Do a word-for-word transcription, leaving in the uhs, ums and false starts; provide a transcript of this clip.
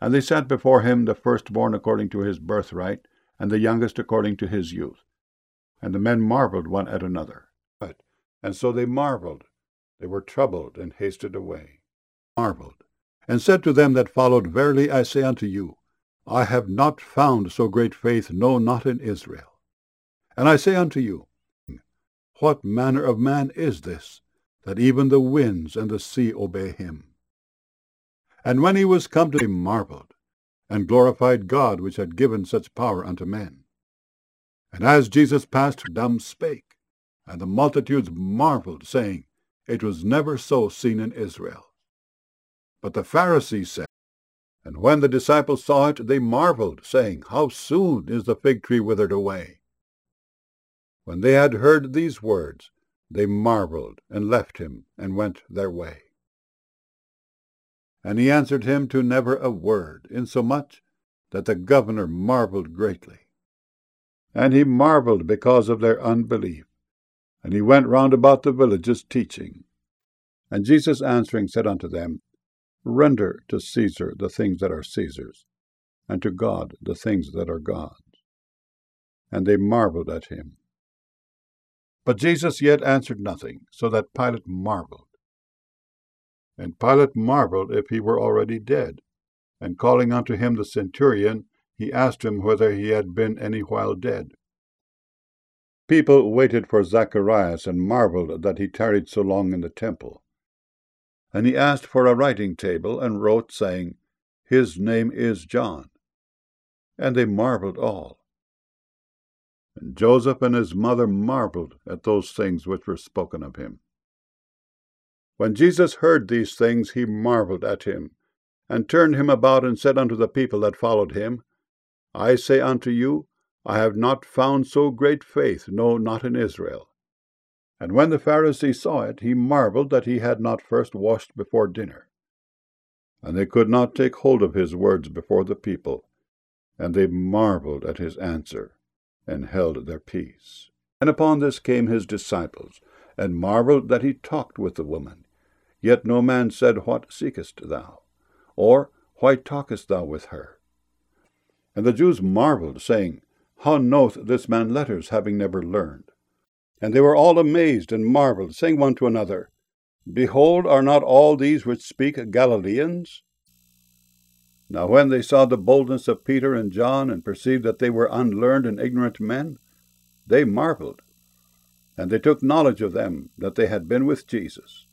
And they set before him the firstborn according to his birthright, and the youngest according to his youth. And the men marveled one at another. And so they marveled. They were troubled, and hasted away. Marveled, and said to them that followed, Verily I say unto you, I have not found so great faith, no, not in Israel. And I say unto you, what manner of man is this, that even the winds and the sea obey him? And when he was come to him, marveled, and glorified God, which had given such power unto men. And as Jesus passed, dumb spake, and the multitudes marveled, saying, It was never so seen in Israel. But the Pharisees said, and when the disciples saw it, they marveled, saying, How soon is the fig tree withered away? When they had heard these words, they marveled, and left him, and went their way. And he answered him to never a word, insomuch that the governor marveled greatly. And he marveled because of their unbelief. And he went round about the villages teaching. And Jesus answering said unto them, Render to Caesar the things that are Caesar's, and to God the things that are God's. And they marveled at him. But Jesus yet answered nothing, so that Pilate marveled. And Pilate marveled if he were already dead. And calling unto him the centurion, he asked him whether he had been any while dead. People waited for Zacharias, and marveled that he tarried so long in the temple. And he asked for a writing table, and wrote, saying, His name is John. And they marveled all. And Joseph and his mother marveled at those things which were spoken of him. When Jesus heard these things, he marveled at him, and turned him about, and said unto the people that followed him, I say unto you, I have not found so great faith, no, not in Israel. And when the Pharisee saw it, he marveled that he had not first washed before dinner. And they could not take hold of his words before the people, and they marveled at his answer, and held their peace. And upon this came his disciples, and marveled that he talked with the woman. Yet no man said, What seekest thou? Or, Why talkest thou with her? And the Jews marveled, saying, How knoweth this man letters, having never learned? And they were all amazed and marveled, saying one to another, Behold, are not all these which speak Galileans? Now when they saw the boldness of Peter and John, and perceived that they were unlearned and ignorant men, they marveled. And they took knowledge of them that they had been with Jesus.